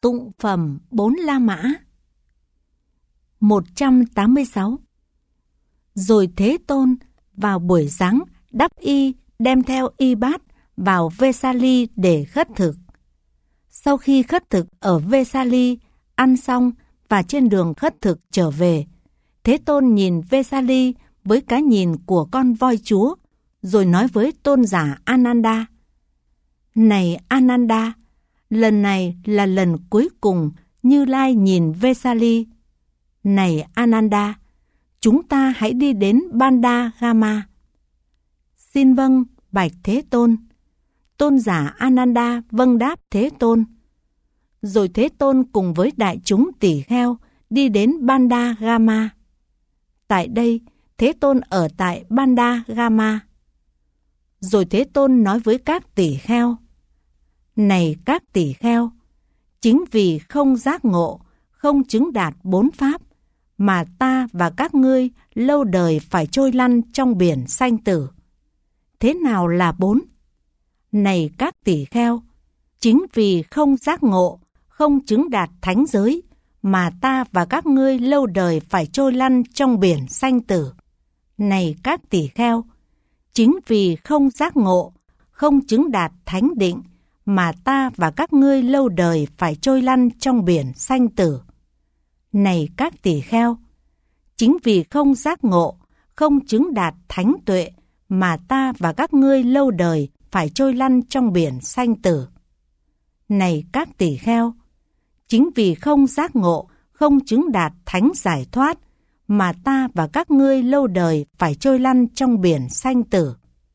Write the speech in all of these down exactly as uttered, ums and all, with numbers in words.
Tụng phẩm bốn La Mã. một trăm tám mươi sáu. Rồi Thế Tôn vào buổi sáng đắp y, đem theo y bát vào Vesali để khất thực. Sau khi khất thực ở Vesali, ăn xong và trên đường khất thực trở về, Thế Tôn nhìn Vesali với cái nhìn của con voi chúa, rồi nói với tôn giả Ananda: Này Ananda, lần này là lần cuối cùng Như Lai nhìn Vesali. Này Ananda, chúng ta hãy đi đến Bandagama. Xin vâng, bạch Thế Tôn. Tôn giả Ananda vâng đáp Thế Tôn. Rồi Thế Tôn cùng với đại chúng tỷ kheo đi đến Bandagama. Tại đây, Thế Tôn ở tại Bandagama. Rồi Thế Tôn nói với các tỷ kheo: Này các tỷ kheo, chính vì không giác ngộ, không chứng đạt bốn pháp, mà ta và các ngươi lâu đời phải trôi lăn trong biển sanh tử. Thế nào là bốn? Này các tỷ kheo, chính vì không giác ngộ, không chứng đạt thánh giới, mà ta và các ngươi lâu đời phải trôi lăn trong biển sanh tử. Này các tỷ kheo, chính vì không giác ngộ, không chứng đạt thánh định, mà ta và các ngươi lâu đời phải trôi lăn trong biển sanh tử. Này các tỷ kheo, chính vì không giác ngộ, không chứng đạt thánh tuệ, mà ta và các ngươi lâu đời phải trôi lăn trong biển sanh tử. Này các tỷ kheo, chính vì không giác ngộ, không chứng đạt thánh giải thoát, mà ta và các ngươi lâu đời phải trôi lăn trong biển sanh tử.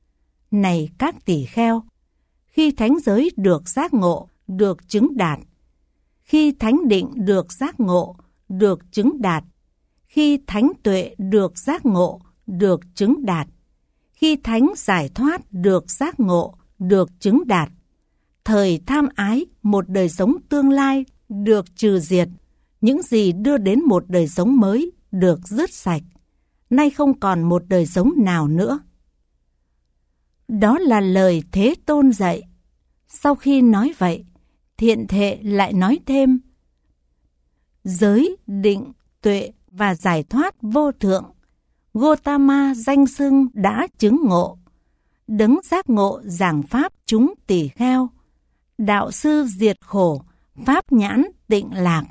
Này các tỷ kheo, khi thánh giới được giác ngộ, được chứng đạt, khi thánh định được giác ngộ, được chứng đạt, khi thánh tuệ được giác ngộ, được chứng đạt, khi thánh giải thoát được giác ngộ, được chứng đạt, thời tham ái một đời sống tương lai được trừ diệt, những gì đưa đến một đời sống mới được dứt sạch, nay không còn một đời sống nào nữa. Đó là lời Thế Tôn dạy. Sau khi nói vậy, Thiện Thệ lại nói thêm: Giới, định, tuệ và giải thoát vô thượng, Gotama danh xưng đã chứng ngộ, đấng giác ngộ giảng pháp chúng tỷ kheo, đạo sư diệt khổ, pháp nhãn tịnh lạc.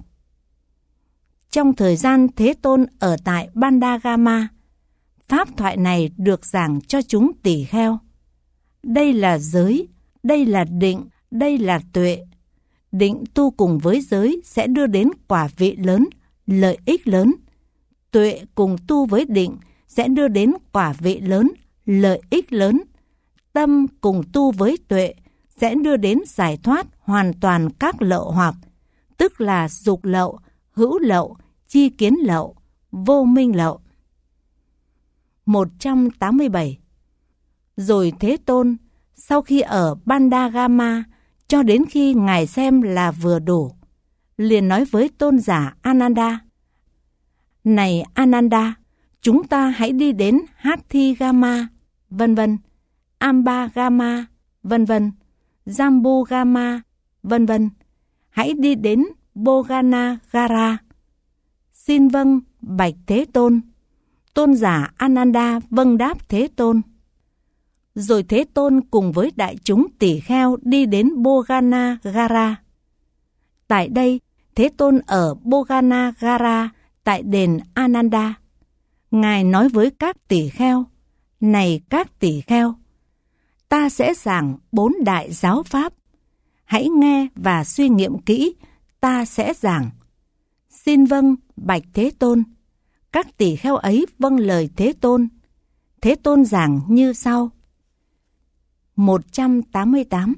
Trong thời gian Thế Tôn ở tại Bandagama, pháp thoại này được giảng cho chúng tỷ kheo. Đây là giới, đây là định, đây là tuệ. Định tu cùng với giới sẽ đưa đến quả vị lớn, lợi ích lớn. Tuệ cùng tu với định sẽ đưa đến quả vị lớn, lợi ích lớn. Tâm cùng tu với tuệ sẽ đưa đến giải thoát hoàn toàn các lậu hoặc, tức là dục lậu, hữu lậu, chi kiến lậu, vô minh lậu. một trăm tám mươi bảy. Rồi Thế Tôn, sau khi ở Bandagama, cho đến khi Ngài xem là vừa đủ, liền nói với tôn giả Ananda: Này Ananda, chúng ta hãy đi đến Hathigama, vân vân, Ambagama, vân vân, Jambugama, vân vân. Hãy đi đến Boganagara. Xin vâng, bạch Thế Tôn. Tôn giả Ananda vâng đáp Thế Tôn. Rồi Thế Tôn cùng với đại chúng tỷ kheo đi đến Boganagara. Tại đây, Thế Tôn ở Boganagara tại đền Ananda. Ngài nói với các tỷ kheo: Này các tỷ kheo, ta sẽ giảng bốn đại giáo pháp. Hãy nghe và suy nghiệm kỹ, ta sẽ giảng. Xin vâng, bạch Thế Tôn. Các tỷ kheo ấy vâng lời Thế Tôn. Thế Tôn giảng như sau. một trăm tám mươi tám.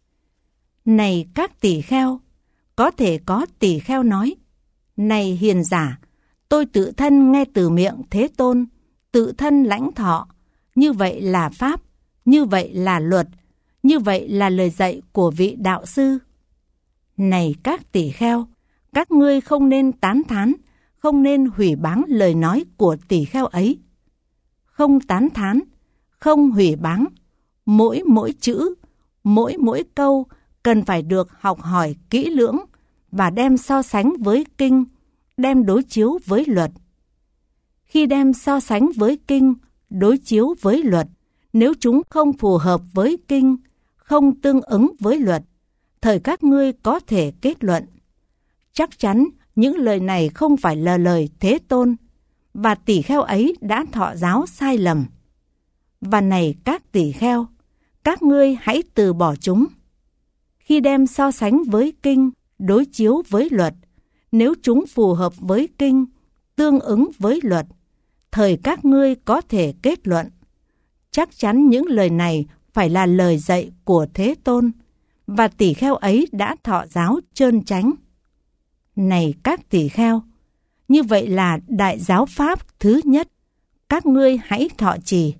Này các tỷ kheo, có thể có tỷ kheo nói: Này hiền giả, tôi tự thân nghe từ miệng Thế Tôn, tự thân lãnh thọ. Như vậy là pháp, như vậy là luật, như vậy là lời dạy của vị đạo sư. Này các tỷ kheo, các ngươi không nên tán thán, không nên hủy báng lời nói của tỷ kheo ấy. Không tán thán, không hủy báng, mỗi mỗi chữ, mỗi mỗi câu cần phải được học hỏi kỹ lưỡng và đem so sánh với kinh, đem đối chiếu với luật. Khi đem so sánh với kinh, đối chiếu với luật, nếu chúng không phù hợp với kinh, không tương ứng với luật, thời các ngươi có thể kết luận. Chắc chắn những lời này không phải là lời Thế Tôn, và tỷ kheo ấy đã thọ giáo sai lầm. Và này các tỷ kheo, các ngươi hãy từ bỏ chúng. Khi đem so sánh với kinh, đối chiếu với luật, nếu chúng phù hợp với kinh, tương ứng với luật, thời các ngươi có thể kết luận. Chắc chắn những lời này phải là lời dạy của Thế Tôn, và tỷ kheo ấy đã thọ giáo trơn chánh. Này các tỷ kheo, như vậy là đại giáo pháp thứ nhất, các ngươi hãy thọ trì.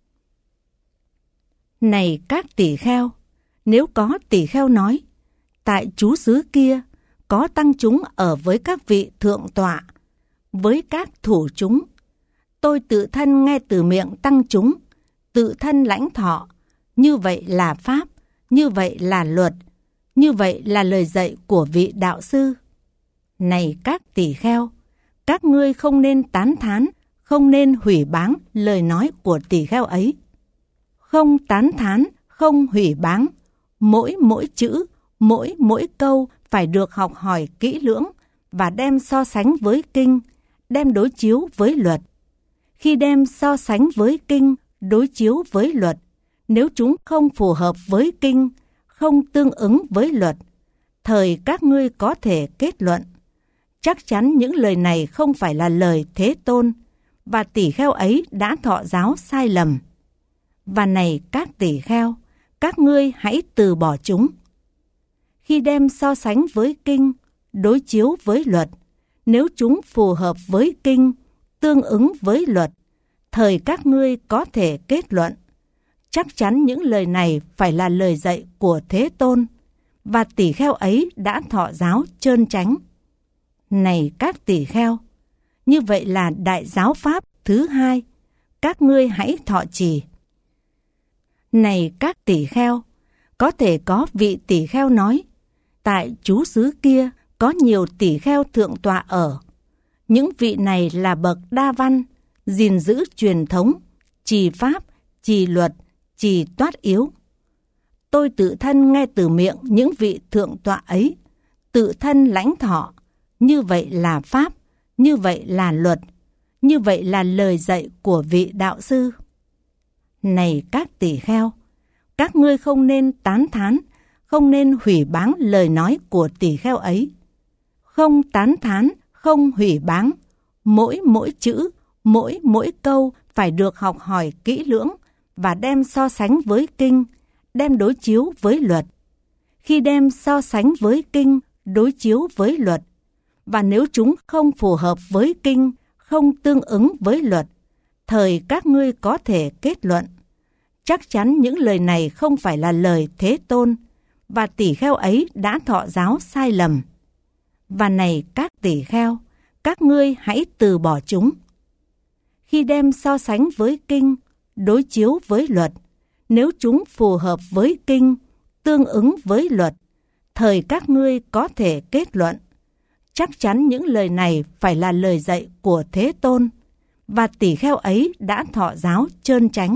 Này các tỷ kheo, nếu có tỷ kheo nói, tại trú xứ kia có tăng chúng ở với các vị thượng tọa, với các thủ chúng, tôi tự thân nghe từ miệng tăng chúng, tự thân lãnh thọ, như vậy là pháp, như vậy là luật, như vậy là lời dạy của vị đạo sư. Này các tỷ kheo, các ngươi không nên tán thán, không nên hủy báng lời nói của tỷ kheo ấy. Không tán thán, không hủy báng, mỗi mỗi chữ, mỗi mỗi câu phải được học hỏi kỹ lưỡng và đem so sánh với kinh, đem đối chiếu với luật. Khi đem so sánh với kinh, đối chiếu với luật, nếu chúng không phù hợp với kinh, không tương ứng với luật, thời các ngươi có thể kết luận. Chắc chắn những lời này không phải là lời Thế Tôn, và tỷ kheo ấy đã thọ giáo sai lầm. Và này các tỷ kheo, các ngươi hãy từ bỏ chúng. Khi đem so sánh với kinh, đối chiếu với luật, nếu chúng phù hợp với kinh, tương ứng với luật, thời các ngươi có thể kết luận. Chắc chắn những lời này phải là lời dạy của Thế Tôn, và tỷ kheo ấy đã thọ giáo trơn chánh. Này các tỷ kheo, như vậy là đại giáo pháp thứ hai, các ngươi hãy thọ trì. Này các tỷ kheo, có thể có vị tỷ kheo nói, tại trú xứ kia có nhiều tỷ kheo thượng tọa ở. Những vị này là bậc đa văn, gìn giữ truyền thống, trì pháp, trì luật, trì toát yếu. Tôi tự thân nghe từ miệng những vị thượng tọa ấy, tự thân lãnh thọ, như vậy là pháp, như vậy là luật, như vậy là lời dạy của vị đạo sư. Này các tỷ kheo, các ngươi không nên tán thán, không nên hủy báng lời nói của tỷ kheo ấy. Không tán thán, không hủy báng, mỗi mỗi chữ, mỗi mỗi câu phải được học hỏi kỹ lưỡng và đem so sánh với kinh, đem đối chiếu với luật. Khi đem so sánh với kinh, đối chiếu với luật, và nếu chúng không phù hợp với kinh, không tương ứng với luật, thời các ngươi có thể kết luận. Chắc chắn những lời này không phải là lời Thế Tôn, và tỷ kheo ấy đã thọ giáo sai lầm. Và này các tỷ kheo, các ngươi hãy từ bỏ chúng. Khi đem so sánh với kinh, đối chiếu với luật, nếu chúng phù hợp với kinh, tương ứng với luật, thời các ngươi có thể kết luận. Chắc chắn những lời này phải là lời dạy của Thế Tôn, và tỷ kheo ấy đã thọ giáo trơn chánh.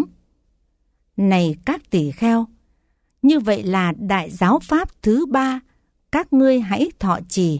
Này các tỷ kheo, như vậy là đại giáo pháp thứ ba, các ngươi hãy thọ trì.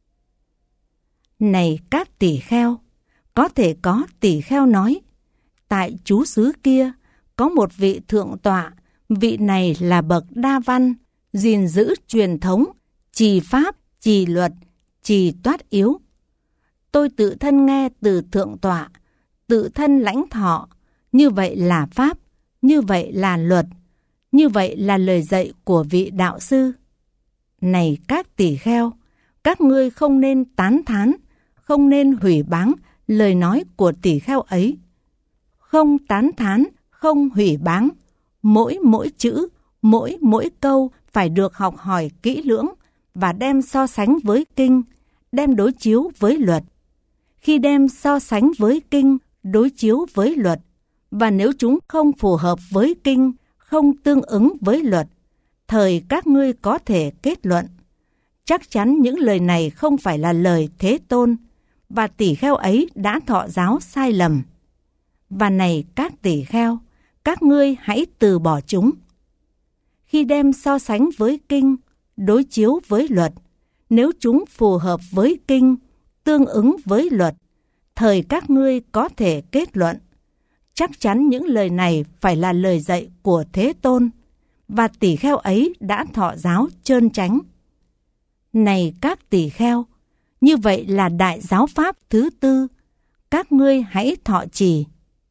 Này các tỷ kheo, có thể có tỷ kheo nói, tại trú xứ kia có một vị thượng tọa, vị này là bậc đa văn, gìn giữ truyền thống, trì pháp, trì luật, trì toát yếu. Tôi tự thân nghe từ thượng tọa, tự thân lãnh thọ, như vậy là pháp, như vậy là luật, như vậy là lời dạy của vị đạo sư. Này các tỷ kheo, các ngươi không nên tán thán, không nên hủy báng lời nói của tỷ kheo ấy. Không tán thán, không hủy báng, mỗi mỗi chữ, mỗi mỗi câu phải được học hỏi kỹ lưỡng và đem so sánh với kinh, đem đối chiếu với luật. Khi đem so sánh với kinh, đối chiếu với luật, và nếu chúng không phù hợp với kinh, không tương ứng với luật, thời các ngươi có thể kết luận. Chắc chắn những lời này không phải là lời Thế Tôn, và tỷ kheo ấy đã thọ giáo sai lầm. Và này các tỷ kheo, các ngươi hãy từ bỏ chúng. Khi đem so sánh với kinh, đối chiếu với luật, nếu chúng phù hợp với kinh, tương ứng với luật, thời các ngươi có thể kết luận, chắc chắn những lời này phải là lời dạy của Thế Tôn, và tỷ kheo ấy đã thọ giáo trơn chánh. Này các tỷ kheo, như vậy là đại giáo pháp thứ tư, các ngươi hãy thọ trì.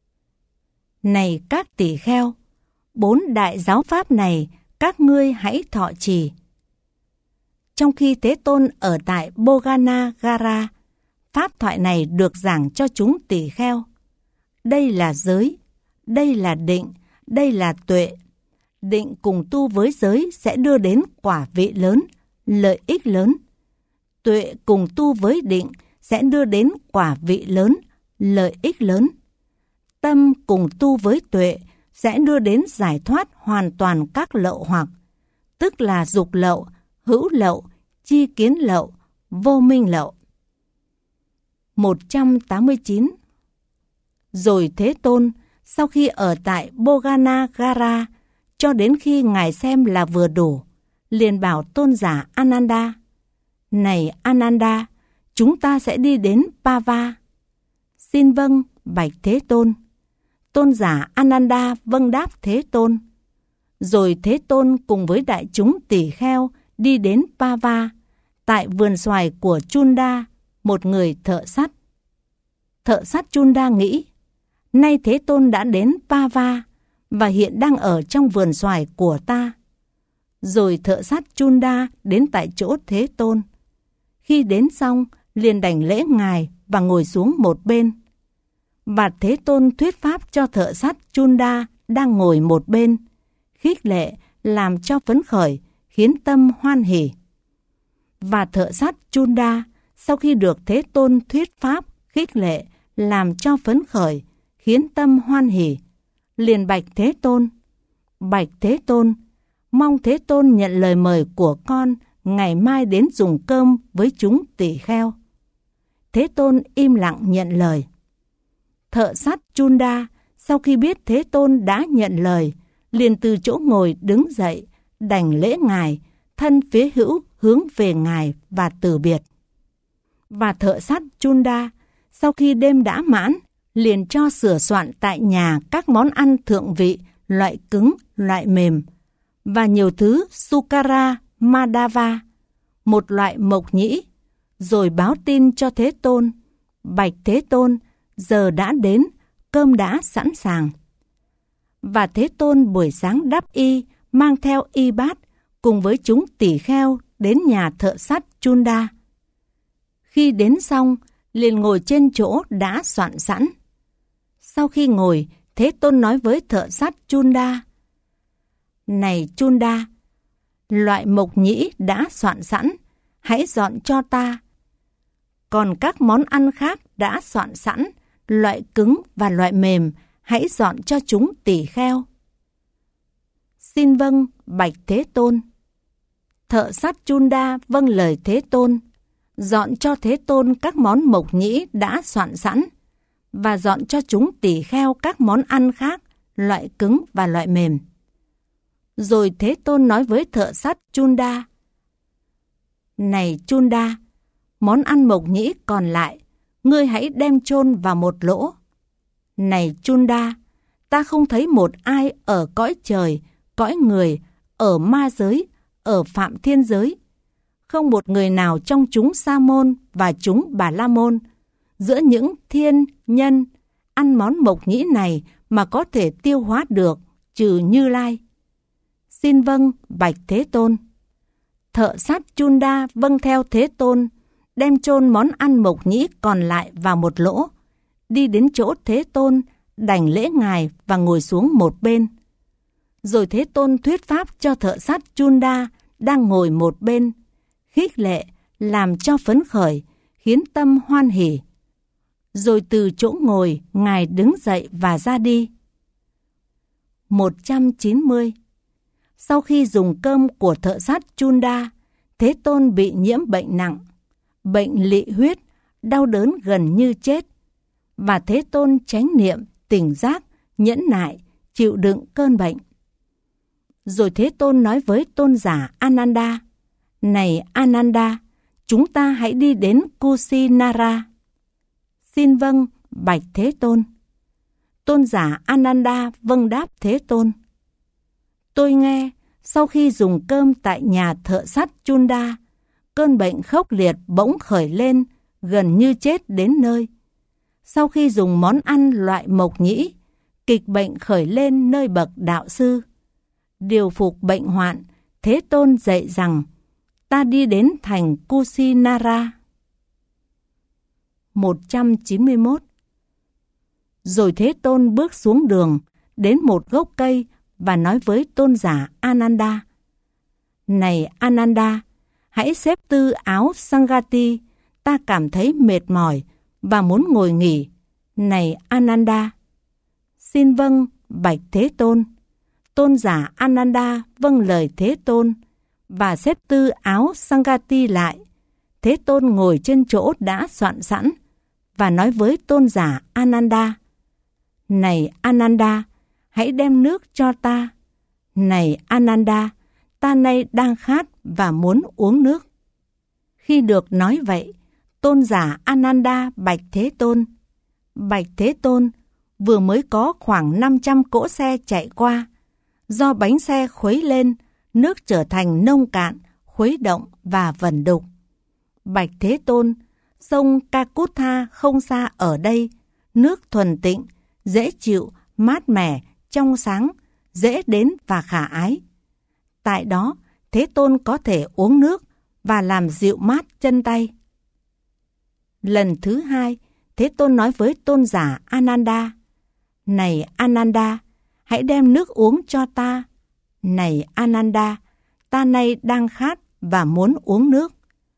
Này các tỷ kheo, bốn đại giáo pháp này các ngươi hãy thọ trì. Trong khi Thế Tôn ở tại Boganagara, pháp thoại này được giảng cho chúng tỷ kheo. Đây là giới, đây là định, đây là tuệ. Định cùng tu với giới sẽ đưa đến quả vị lớn, lợi ích lớn. Tuệ cùng tu với định sẽ đưa đến quả vị lớn, lợi ích lớn. Tâm cùng tu với tuệ sẽ đưa đến giải thoát hoàn toàn các lậu hoặc, tức là dục lậu, hữu lậu, chi kiến lậu, vô minh lậu. một trăm tám mươi chín. Rồi Thế Tôn, sau khi ở tại Boganagara, cho đến khi Ngài xem là vừa đủ, liền bảo tôn giả Ananda, này Ananda, chúng ta sẽ đi đến Pava. Xin vâng, bạch Thế Tôn. Tôn giả Ananda vâng đáp Thế Tôn. Rồi Thế Tôn cùng với đại chúng tỷ kheo đi đến Pava, tại vườn xoài của Chunda, một người thợ sắt. Thợ sắt Chunda nghĩ, nay Thế Tôn đã đến Pava, và hiện đang ở trong vườn xoài của ta. Rồi thợ sắt Chunda đến tại chỗ Thế Tôn. Khi đến xong, liền đảnh lễ Ngài và ngồi xuống một bên. Và Thế Tôn thuyết pháp cho thợ sắt Chunda đang ngồi một bên, khích lệ làm cho phấn khởi, khiến tâm hoan hỉ. Và thợ sắt Chunda sau khi được Thế Tôn thuyết pháp, khích lệ làm cho phấn khởi, khiến tâm hoan hỉ, liền bạch Thế Tôn. Bạch Thế Tôn, mong Thế Tôn nhận lời mời của con ngày mai đến dùng cơm với chúng tỷ kheo. Thế Tôn im lặng nhận lời. Thợ sắt Chunda sau khi biết Thế Tôn đã nhận lời, liền từ chỗ ngồi đứng dậy, đảnh lễ Ngài, thân phía hữu hướng về Ngài và từ biệt. Và thợ sắt Chunda sau khi đêm đã mãn, liền cho sửa soạn tại nhà các món ăn thượng vị, loại cứng, loại mềm, và nhiều thứ Sukara Madava, một loại mộc nhĩ, rồi báo tin cho Thế Tôn. Bạch Thế Tôn, giờ đã đến, cơm đã sẵn sàng. Và Thế Tôn buổi sáng đắp y, mang theo y bát, cùng với chúng tỷ kheo đến nhà thợ sắt Chunda. Khi đến xong, liền ngồi trên chỗ đã soạn sẵn. Sau khi ngồi, Thế Tôn nói với thợ sắt Chunda, này Chunda, loại mộc nhĩ đã soạn sẵn, hãy dọn cho ta. Còn các món ăn khác đã soạn sẵn, loại cứng và loại mềm, hãy dọn cho chúng tỷ kheo. Xin vâng, bạch Thế Tôn. Thợ sắt Chunda vâng lời Thế Tôn, dọn cho Thế Tôn các món mộc nhĩ đã soạn sẵn, và dọn cho chúng tỷ kheo các món ăn khác, loại cứng và loại mềm. Rồi Thế Tôn nói với thợ sắt Chunda, này Chunda, món ăn mộc nhĩ còn lại, ngươi hãy đem chôn vào một lỗ. Này Chunda, ta không thấy một ai ở cõi trời, cõi người, ở ma giới, ở phạm thiên giới. Không một người nào trong chúng Sa môn và chúng Bà La môn, giữa những thiên, nhân, ăn món mộc nhĩ này mà có thể tiêu hóa được, trừ Như Lai. Xin vâng, bạch Thế Tôn. Thợ sắt Chunda vâng theo Thế Tôn, đem chôn món ăn mộc nhĩ còn lại vào một lỗ, đi đến chỗ Thế Tôn, đảnh lễ Ngài và ngồi xuống một bên. Rồi Thế Tôn thuyết pháp cho thợ sắt Chunda đang ngồi một bên, khích lệ, làm cho phấn khởi, khiến tâm hoan hỉ. Rồi từ chỗ ngồi, Ngài đứng dậy và ra đi. một trăm chín mươi. Sau khi dùng cơm của thợ sắt Chunda, Thế Tôn bị nhiễm bệnh nặng, bệnh lỵ huyết, đau đớn gần như chết. Và Thế Tôn chánh niệm, tỉnh giác, nhẫn nại, chịu đựng cơn bệnh. Rồi Thế Tôn nói với tôn giả Ananda: Này Ananda, chúng ta hãy đi đến Kusinara. Xin vâng, bạch Thế Tôn. Tôn giả Ananda vâng đáp Thế Tôn: Tôi nghe, sau khi dùng cơm tại nhà thợ sắt Chunda, cơn bệnh khốc liệt bỗng khởi lên, gần như chết đến nơi. Sau khi dùng món ăn loại mộc nhĩ, kịch bệnh khởi lên nơi bậc đạo sư. Điều phục bệnh hoạn, Thế Tôn dạy rằng: Ta đi đến thành Kusinara. một trăm chín mươi mốt. Rồi Thế Tôn bước xuống đường, đến một gốc cây và nói với tôn giả Ananda: Này Ananda, hãy xếp tư áo Sangati, ta cảm thấy mệt mỏi và muốn ngồi nghỉ. Này Ananda. Xin vâng, bạch Thế Tôn. Tôn giả Ananda vâng lời Thế Tôn và xếp tư áo Sangati lại. Thế Tôn ngồi trên chỗ đã soạn sẵn và nói với tôn giả Ananda: Này Ananda, hãy đem nước cho ta. Này Ananda, ta nay đang khát và muốn uống nước. Khi được nói vậy, tôn giả Ananda bạch Thế Tôn: Bạch Thế Tôn, vừa mới có khoảng năm trăm cỗ xe chạy qua. Do bánh xe khuấy lên, nước trở thành nông cạn, khuấy động và vẩn đục. Bạch Thế Tôn, sông Kakutha không xa ở đây, nước thuần tịnh, dễ chịu, mát mẻ, trong sáng, dễ đến và khả ái. Tại đó, Thế Tôn có thể uống nước và làm dịu mát chân tay. Lần thứ hai, Thế Tôn nói với tôn giả Ananda: Này Ananda, hãy đem nước uống cho ta. Này Ananda, ta nay đang khát và muốn uống nước.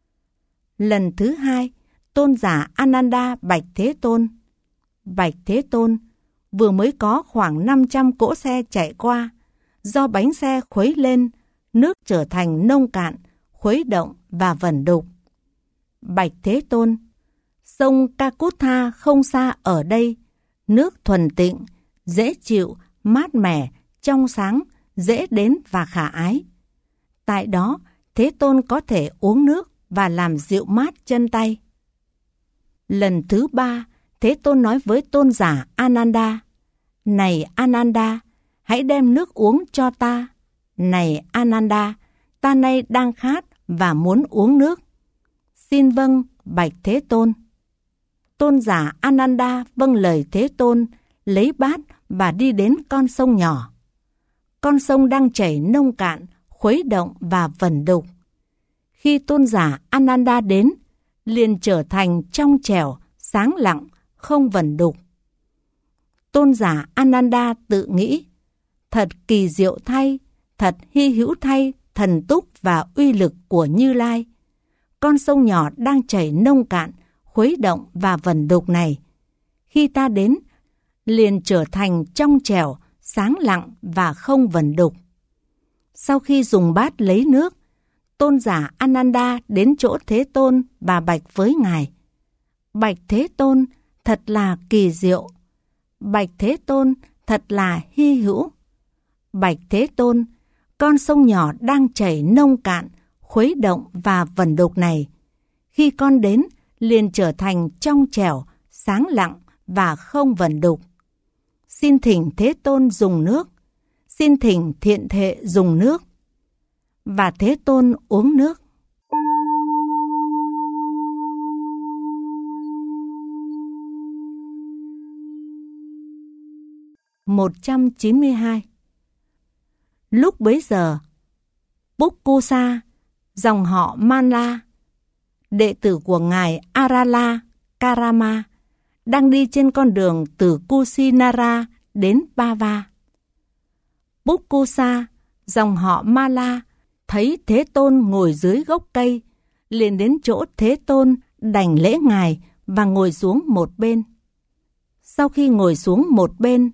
Lần thứ hai, tôn giả Ananda bạch Thế Tôn: Bạch Thế Tôn, vừa mới có khoảng năm trăm cỗ xe chạy qua. Do bánh xe khuấy lên, nước trở thành nông cạn, khuấy động và vẩn đục. Bạch Thế Tôn, sông Kakutha không xa ở đây, nước thuần tịnh, dễ chịu, mát mẻ, trong sáng, dễ đến và khả ái. Tại đó, Thế Tôn có thể uống nước và làm dịu mát chân tay. Lần thứ ba, Thế Tôn nói với tôn giả Ananda: Này Ananda, hãy đem nước uống cho ta. Này Ananda, ta nay đang khát và muốn uống nước. Xin vâng, bạch Thế Tôn. Tôn giả Ananda vâng lời Thế Tôn, lấy bát và đi đến con sông nhỏ. Con sông đang chảy nông cạn, khuấy động và vẩn đục. Khi tôn giả Ananda đến, liền trở thành trong trẻo, sáng lặng, không vẩn đục. Tôn giả Ananda tự nghĩ: Thật kỳ diệu thay, thật hy hữu thay thần túc và uy lực của Như Lai. Con sông nhỏ đang chảy nông cạn, khuấy động và vẩn đục này, khi ta đến, liền trở thành trong trẻo, sáng lặng và không vẩn đục. Sau khi dùng bát lấy nước, tôn giả Ananda đến chỗ Thế Tôn và bạch với Ngài: Bạch Thế Tôn, thật là kỳ diệu. Bạch Thế Tôn, thật là hy hữu. Bạch Thế Tôn, con sông nhỏ đang chảy nông cạn, khuấy động và vẩn đục này, khi con đến, liền trở thành trong trẻo, sáng lặng và không vẩn đục. Xin thỉnh Thế Tôn dùng nước. Xin thỉnh thiện thệ dùng nước. Và Thế Tôn uống nước. một trăm chín mươi hai. Lúc bấy giờ, Pukusa, dòng họ Mala, đệ tử của ngài Arala Karama, đang đi trên con đường từ Kusinara đến Pava. Pukusa, dòng họ Mala, thấy Thế Tôn ngồi dưới gốc cây, liền đến chỗ Thế Tôn đảnh lễ ngài và ngồi xuống một bên. Sau khi ngồi xuống một bên,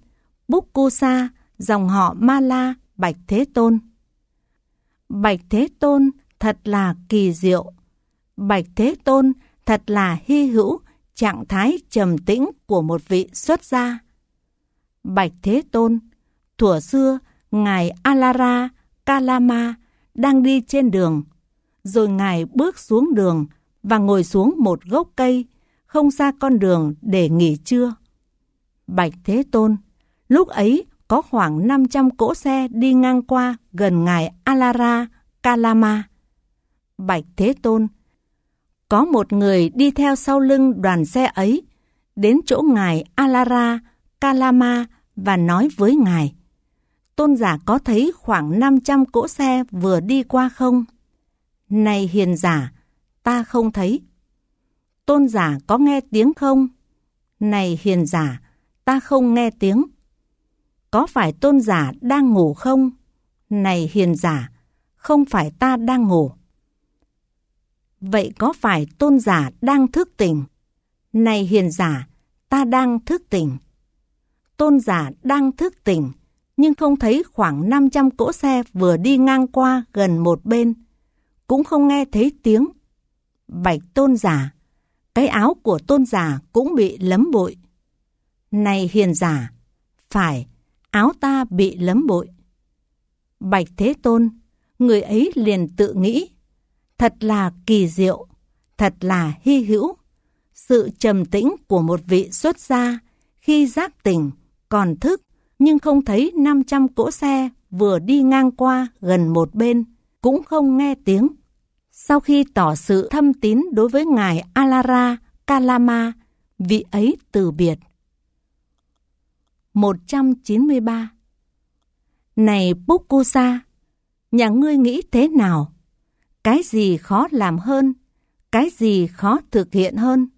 Pukusa, dòng họ Mala, bạch Thế Tôn: Bạch Thế Tôn, thật là kỳ diệu. Bạch Thế Tôn, thật là hy hữu trạng thái trầm tĩnh của một vị xuất gia. Bạch Thế Tôn, thuở xưa, Ngài Alara Kalama đang đi trên đường, rồi Ngài bước xuống đường và ngồi xuống một gốc cây, không xa con đường để nghỉ trưa. Bạch Thế Tôn, lúc ấy có khoảng năm trăm cỗ xe đi ngang qua gần Ngài Alara Kalama. Bạch Thế Tôn, có một người đi theo sau lưng đoàn xe ấy, đến chỗ Ngài Alara Kalama và nói với Ngài: Tôn giả có thấy khoảng năm trăm cỗ xe vừa đi qua không? Này hiền giả, ta không thấy. Tôn giả có nghe tiếng không? Này hiền giả, ta không nghe tiếng. Có phải tôn giả đang ngủ không? Này hiền giả, không phải ta đang ngủ. Vậy có phải tôn giả đang thức tỉnh? Này hiền giả, ta đang thức tỉnh. Tôn giả đang thức tỉnh, nhưng không thấy khoảng năm trăm cỗ xe vừa đi ngang qua gần một bên, cũng không nghe thấy tiếng. Bạch tôn giả, cái áo của tôn giả cũng bị lấm bụi. Này hiền giả, phải, áo ta bị lấm bụi. Bạch Thế Tôn, người ấy liền tự nghĩ: thật là kỳ diệu, thật là hy hữu, sự trầm tĩnh của một vị xuất gia khi giác tỉnh, còn thức, nhưng không thấy năm trăm cỗ xe vừa đi ngang qua gần một bên, cũng không nghe tiếng. Sau khi tỏ sự thâm tín đối với Ngài Alara Kalama, vị ấy từ biệt. một trăm chín mươi ba. Này Pukusa, nhà ngươi nghĩ thế nào? Cái gì khó làm hơn? Cái gì khó thực hiện hơn?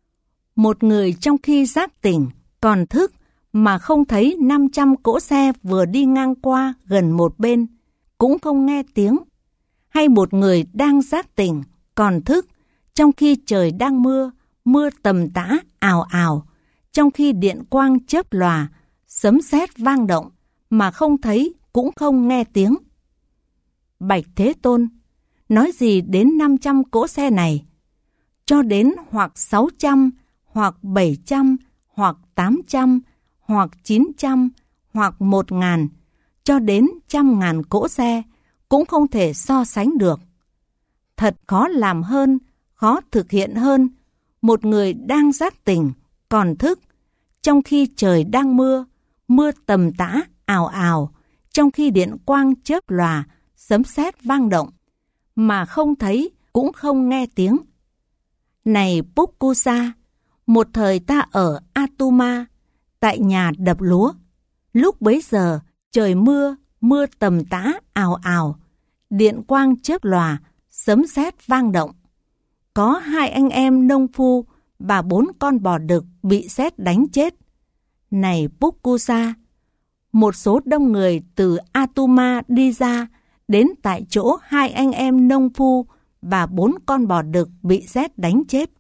Một người trong khi giác tỉnh, còn thức, mà không thấy năm trăm cỗ xe vừa đi ngang qua gần một bên, cũng không nghe tiếng. Hay một người đang giác tỉnh, còn thức, trong khi trời đang mưa, mưa tầm tã, ào ào, trong khi điện quang chớp lòa, sấm sét vang động, mà không thấy, cũng không nghe tiếng. Bạch Thế Tôn, nói gì đến năm trăm cỗ xe này? Cho đến hoặc sáu trăm, hoặc bảy trăm, hoặc tám trăm, hoặc chín trăm, hoặc một ngàn, cho đến trăm ngàn cỗ xe, cũng không thể so sánh được. Thật khó làm hơn, khó thực hiện hơn, một người đang giác tỉnh, còn thức, trong khi trời đang mưa, mưa tầm tã, ào ào, trong khi điện quang chớp lòa, sấm sét vang động, mà không thấy, cũng không nghe tiếng. Này Pukusa, một thời ta ở Atuma, tại nhà đập lúa. Lúc bấy giờ, trời mưa, mưa tầm tã, ào ào, điện quang chớp lòa, sấm sét vang động. Có hai anh em nông phu và bốn con bò đực bị sét đánh chết. Này Pukusa, một số đông người từ Atuma đi ra, đến tại chỗ hai anh em nông phu và bốn con bò đực bị sét đánh chết.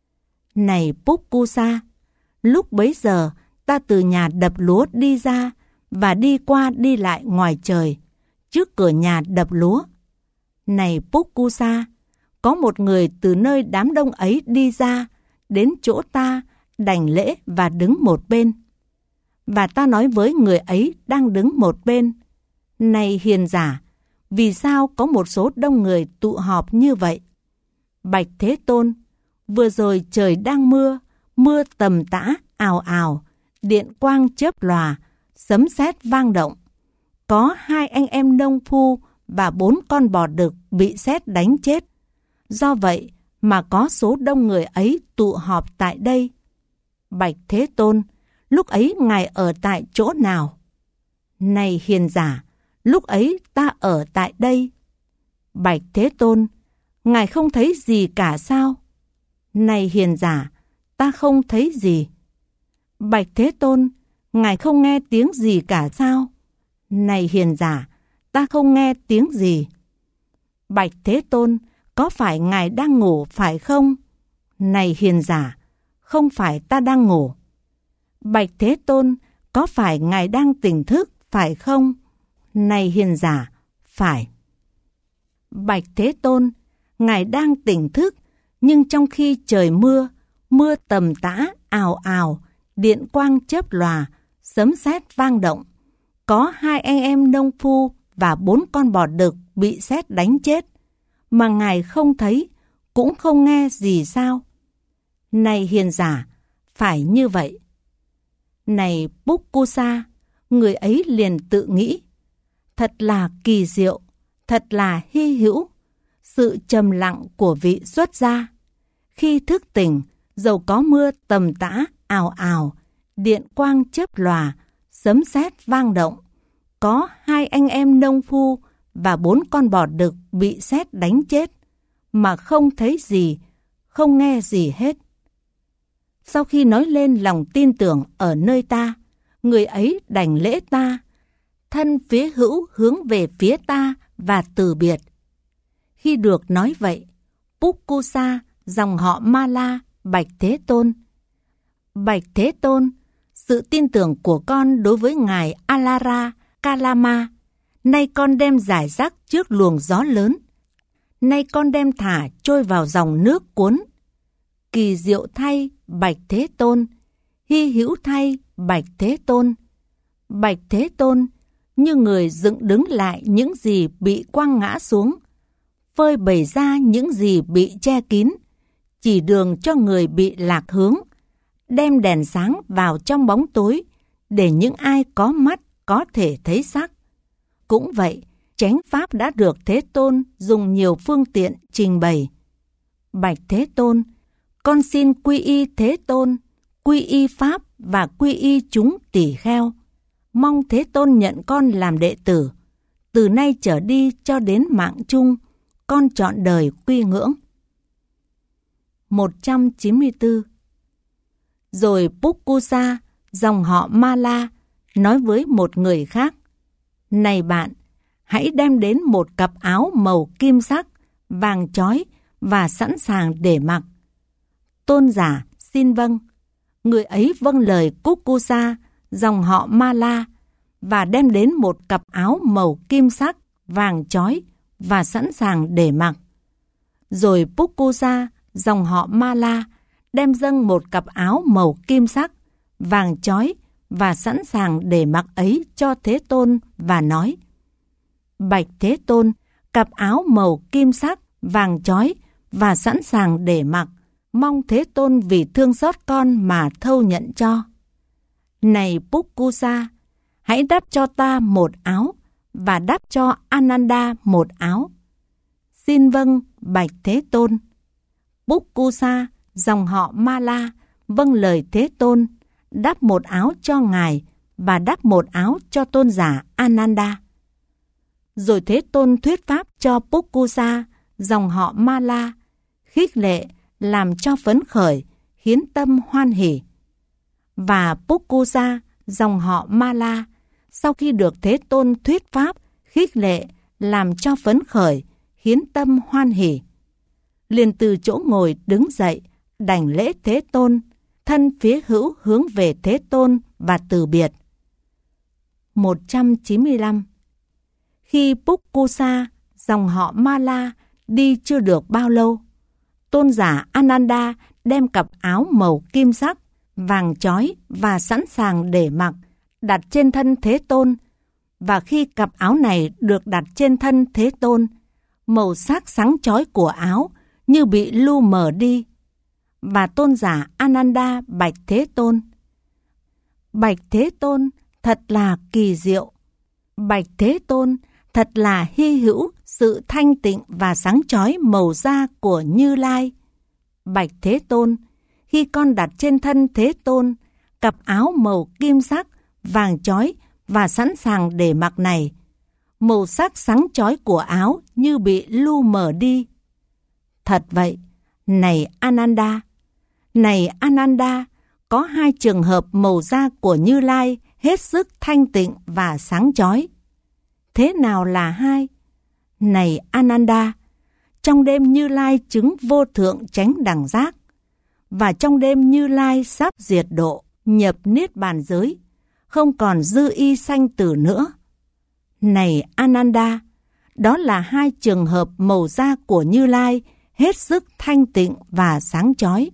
Này Pukusa, lúc bấy giờ ta từ nhà đập lúa đi ra và đi qua đi lại ngoài trời, trước cửa nhà đập lúa. Này Pukusa, có một người từ nơi đám đông ấy đi ra, đến chỗ ta, đảnh lễ và đứng một bên. Và ta nói với người ấy đang đứng một bên: Này hiền giả, vì sao có một số đông người tụ họp như vậy? Bạch Thế Tôn, vừa rồi trời đang mưa, mưa tầm tã, ào ào, điện quang chớp lòa, sấm sét vang động. Có hai anh em nông phu và bốn con bò đực bị sét đánh chết. Do vậy mà có số đông người ấy tụ họp tại đây. Bạch Thế Tôn, lúc ấy Ngài ở tại chỗ nào? Này hiền giả, lúc ấy ta ở tại đây. Bạch Thế Tôn, Ngài không thấy gì cả sao? Này hiền giả, ta không thấy gì. Bạch Thế Tôn, Ngài không nghe tiếng gì cả sao? Này hiền giả, ta không nghe tiếng gì. Bạch Thế Tôn, có phải Ngài đang ngủ phải không? Này hiền giả, không phải ta đang ngủ. Bạch Thế Tôn, có phải Ngài đang tỉnh thức phải không? Này hiền giả, phải. Bạch Thế Tôn, Ngài đang tỉnh thức, nhưng trong khi trời mưa, mưa tầm tã, ào ào, điện quang chớp lòa, sấm sét vang động, có hai anh em nông phu và bốn con bò đực bị sét đánh chết, mà Ngài không thấy, cũng không nghe gì sao? Này hiền giả, phải như vậy. Này Pukusa, người ấy liền tự nghĩ, thật là kỳ diệu, thật là hy hữu, sự trầm lặng của vị xuất gia. Khi thức tỉnh, dầu có mưa tầm tã, ào ào, điện quang chớp lòa, sấm sét vang động, có hai anh em nông phu và bốn con bò đực bị sét đánh chết, mà không thấy gì, không nghe gì hết. Sau khi nói lên lòng tin tưởng ở nơi ta, người ấy đảnh lễ ta, thân phía hữu hướng về phía ta và từ biệt. Khi được nói vậy, Pukusa, dòng họ Ma-la, bạch Thế Tôn. Bạch Thế Tôn, sự tin tưởng của con đối với Ngài Alara Kalama, nay con đem giải rác trước luồng gió lớn, nay con đem thả trôi vào dòng nước cuốn. Kỳ diệu thay, bạch Thế Tôn, hy hữu thay, bạch Thế Tôn. Bạch Thế Tôn, như người dựng đứng lại những gì bị quăng ngã xuống, phơi bày ra những gì bị che kín, chỉ đường cho người bị lạc hướng, đem đèn sáng vào trong bóng tối, để những ai có mắt có thể thấy sắc. Cũng vậy, chánh pháp đã được Thế Tôn dùng nhiều phương tiện trình bày. Bạch Thế Tôn, con xin quy y Thế Tôn, quy y Pháp và quy y chúng tỷ kheo. Mong Thế Tôn nhận con làm đệ tử. Từ nay trở đi cho đến mạng chung, con trọn đời quy ngưỡng. một trăm chín mươi tư. Rồi Pukusa, dòng họ Ma-la, nói với một người khác, này bạn, hãy đem đến một cặp áo màu kim sắc, vàng chói và sẵn sàng để mặc. Tôn giả xin vâng. Người ấy vâng lời Pukusa, dòng họ Ma-la, và đem đến một cặp áo màu kim sắc, vàng chói và sẵn sàng để mặc. Rồi Pukusa, dòng họ Ma-la, đem dâng một cặp áo màu kim sắc, vàng chói và sẵn sàng để mặc ấy cho Thế Tôn và nói, bạch Thế Tôn, cặp áo màu kim sắc, vàng chói và sẵn sàng để mặc, mong Thế Tôn vì thương xót con mà thâu nhận cho. Này Pukusa, hãy đắp cho ta một áo và đắp cho Ananda một áo. Xin vâng, bạch Thế Tôn. Pukusa, dòng họ Ma-la, vâng lời Thế Tôn, đắp một áo cho Ngài và đắp một áo cho tôn giả Ananda. Rồi Thế Tôn thuyết pháp cho Pukusa, dòng họ Ma-la, khích lệ, làm cho phấn khởi, khiến tâm hoan hỉ. Và Pukusa, dòng họ Ma-la, sau khi được Thế Tôn thuyết pháp, khích lệ, làm cho phấn khởi, khiến tâm hoan hỉ, liền từ chỗ ngồi đứng dậy, đảnh lễ Thế Tôn, thân phía hữu hướng về Thế Tôn và từ biệt. một trăm chín mươi lăm. Khi Pukusa, dòng họ Ma-la, đi chưa được bao lâu, tôn giả Ananda đem cặp áo màu kim sắc, vàng chói và sẵn sàng để mặc, đặt trên thân Thế Tôn. Và khi cặp áo này được đặt trên thân Thế Tôn, màu sắc sáng chói của áo như bị lu mờ đi. Và tôn giả Ananda bạch Thế Tôn, bạch Thế Tôn, thật là kỳ diệu. Bạch Thế Tôn, thật là hy hữu sự thanh tịnh và sáng chói màu da của Như Lai. Bạch Thế Tôn, khi con đặt trên thân Thế Tôn cặp áo màu kim sắc, vàng chói và sẵn sàng để mặc này, màu sắc sáng chói của áo như bị lu mờ đi. Thật vậy, này Ananda, này Ananda, có hai trường hợp màu da của Như Lai hết sức thanh tịnh và sáng chói. Thế nào là hai? Này Ananda, trong đêm Như Lai chứng vô thượng chánh đẳng giác, và trong đêm Như Lai sắp diệt độ, nhập niết bàn giới, không còn dư y sanh tử nữa. Này Ananda, Đó là hai trường hợp màu da của Như Lai hết sức thanh tịnh và sáng chói.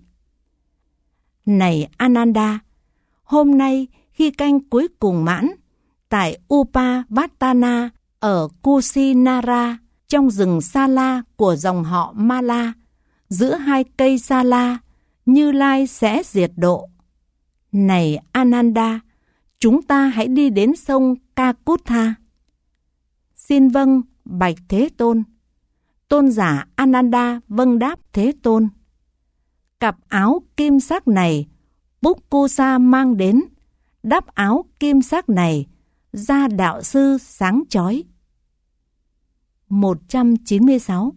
Này Ananda, hôm nay khi canh cuối cùng mãn, tại Upavattana ở Kusinara, trong rừng Sa-la của dòng họ Ma-la, giữa hai cây Sa-la, Như Lai sẽ diệt độ. Này Ananda, chúng ta hãy đi đến sông Kakutha. Xin vâng, bạch Thế Tôn. Tôn giả Ananda vâng đáp Thế Tôn. Cặp áo kim sắc này Pukkusa mang đến, đắp áo kim sắc này ra đạo sư sáng chói. một trăm chín mươi sáu.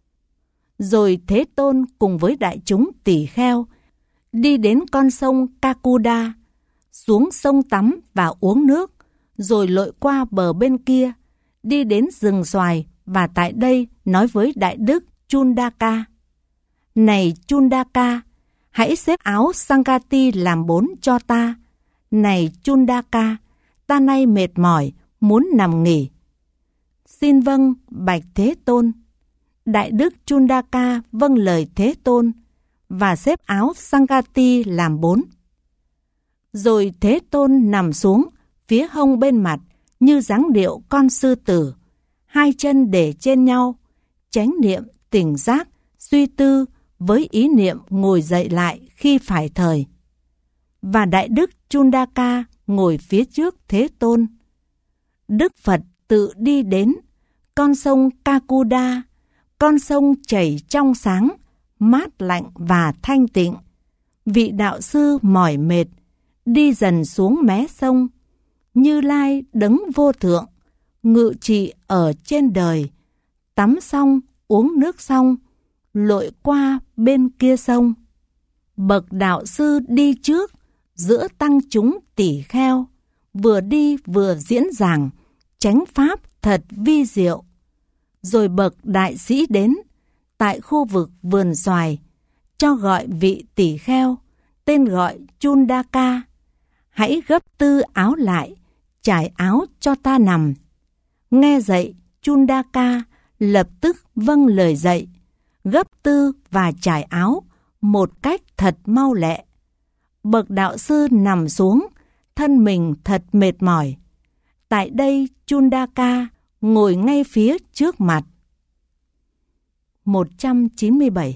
Rồi Thế Tôn cùng với đại chúng tỷ kheo đi đến con sông Kakuda, xuống sông tắm và uống nước, rồi lội qua bờ bên kia, đi đến rừng xoài và tại đây nói với Đại Đức Chundaka. Này Chundaka, hãy xếp áo Sankati làm bốn cho ta. Này Chundaka, ta nay mệt mỏi, muốn nằm nghỉ. Xin vâng, bạch Thế Tôn. Đại Đức Chundaka vâng lời Thế Tôn và xếp áo Sankati làm bốn. Rồi Thế Tôn nằm xuống phía hông bên mặt như dáng điệu con sư tử, hai chân để trên nhau, chánh niệm tỉnh giác, suy tư với ý niệm ngồi dậy lại khi phải thời. Và Đại Đức Chundaka ngồi phía trước Thế Tôn. Đức Phật tự đi đến con sông Kakuda, con sông chảy trong sáng, mát lạnh và thanh tịnh. Vị đạo sư mỏi mệt, đi dần xuống mé sông. Như Lai đấng vô thượng, ngự trị ở trên đời, tắm xong, uống nước xong, lội qua bên kia sông. Bậc đạo sư đi trước, giữa tăng chúng tỷ kheo, vừa đi vừa diễn giảng, chánh pháp thật vi diệu. Rồi bậc đại sĩ đến, tại khu vực vườn xoài, cho gọi vị tỷ kheo, tên gọi Chundaka. Hãy gấp tư áo lại, trải áo cho ta nằm. Nghe dạy, Chundaka lập tức vâng lời dạy, gấp tư và trải áo một cách thật mau lẹ. Bậc đạo sư nằm xuống, thân mình thật mệt mỏi. Tại đây Chundaka ngồi ngay phía trước mặt. một trăm chín mươi bảy.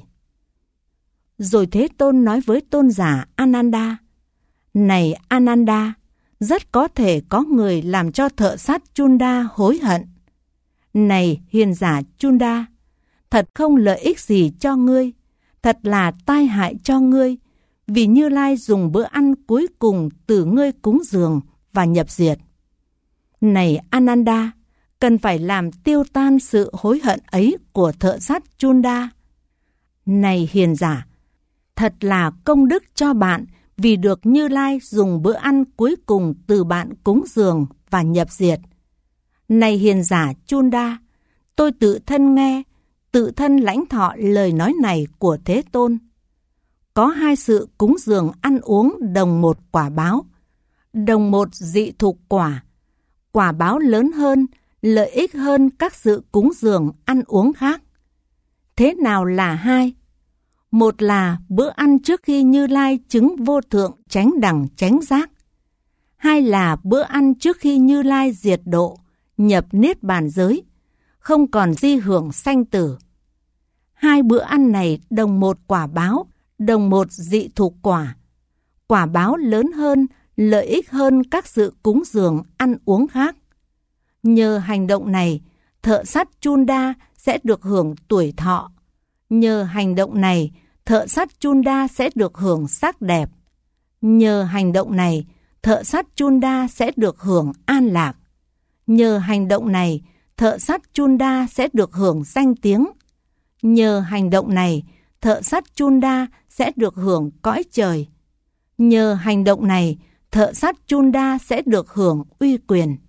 Rồi Thế Tôn nói với tôn giả Ananda. Này Ananda, rất có thể có người làm cho thợ sắt Chunda hối hận. Này hiền giả Chunda, thật không lợi ích gì cho ngươi, thật là tai hại cho ngươi, vì Như Lai dùng bữa ăn cuối cùng từ ngươi cúng dường và nhập diệt. Này Ananda, cần phải làm tiêu tan sự hối hận ấy của thợ sắt Chunda. Này hiền giả, thật là công đức cho bạn vì được Như Lai dùng bữa ăn cuối cùng từ bạn cúng dường và nhập diệt. Này hiền giả Chunda, tôi tự thân nghe, tự thân lãnh thọ lời nói này của Thế Tôn. Có hai sự cúng dường ăn uống đồng một quả báo, đồng một dị thục quả. Quả báo lớn hơn, lợi ích hơn các sự cúng dường ăn uống khác. Thế nào là hai? Một là bữa ăn trước khi Như Lai chứng vô thượng chánh đẳng chánh giác. Hai là bữa ăn trước khi Như Lai diệt độ, nhập niết bàn giới, không còn di hưởng sanh tử. Hai bữa ăn này đồng một quả báo, đồng một dị thục quả. Quả báo lớn hơn, lợi ích hơn các sự cúng dường ăn uống khác. Nhờ hành động này, thợ sắt Chunda sẽ được hưởng tuổi thọ. Nhờ hành động này, thợ sắt Chunda sẽ được hưởng sắc đẹp. Nhờ hành động này, thợ sắt Chunda sẽ được hưởng an lạc. Nhờ hành động này, thợ sắt Chunda sẽ được hưởng danh tiếng. Nhờ hành động này, thợ sắt Chunda sẽ được hưởng cõi trời. Nhờ hành động này, thợ sắt Chunda sẽ được hưởng uy quyền.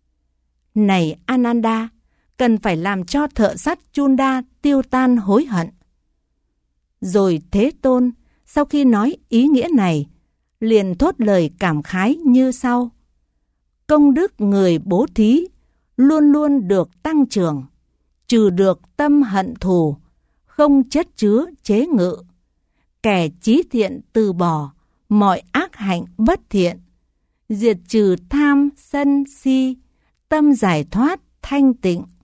Này Ananda, cần phải làm cho thợ sắt Chunda tiêu tan hối hận. Rồi Thế Tôn, sau khi nói ý nghĩa này, liền thốt lời cảm khái như sau. Công đức người bố thí luôn luôn được tăng trưởng. trừ được tâm hận thù, không chất chứa chế ngự. Kẻ chí thiện từ bỏ mọi ác hạnh bất thiện, diệt trừ tham sân si, tâm giải thoát thanh tịnh